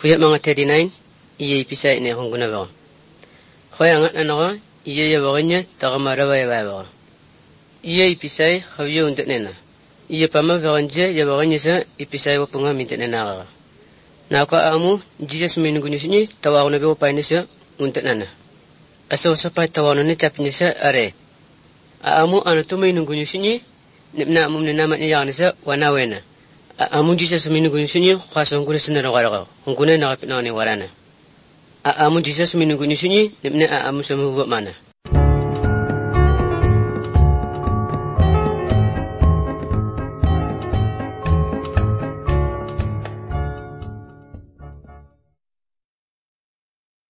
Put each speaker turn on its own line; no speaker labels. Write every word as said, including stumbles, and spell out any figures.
Kuyat mga thirty-nine, iya ipisay ni akong gunawa. Kaya nga na naka, iya yawakin niya, taka marawa yawawa. Iya ipisay, hawiyo untak nena. Iya pamawakan niya, yawakin niya sa ipisay wa punga mintak nena ka. Naka amu, Jesus minugunyos niya, tawa ko na gawa pa niya sa untak nena. Aso sa pa tawa na niya, niya sa are. Aamu, ano to minugunyos niya, na amu na naman niya sa wanawena. Aamu Jesus minugunyos niya, kasong kuna sa narakara ko. Kung kuna nakapit na ni warana. Aamu Jesus minugunyos niya, na aamu sa mahuwa mana.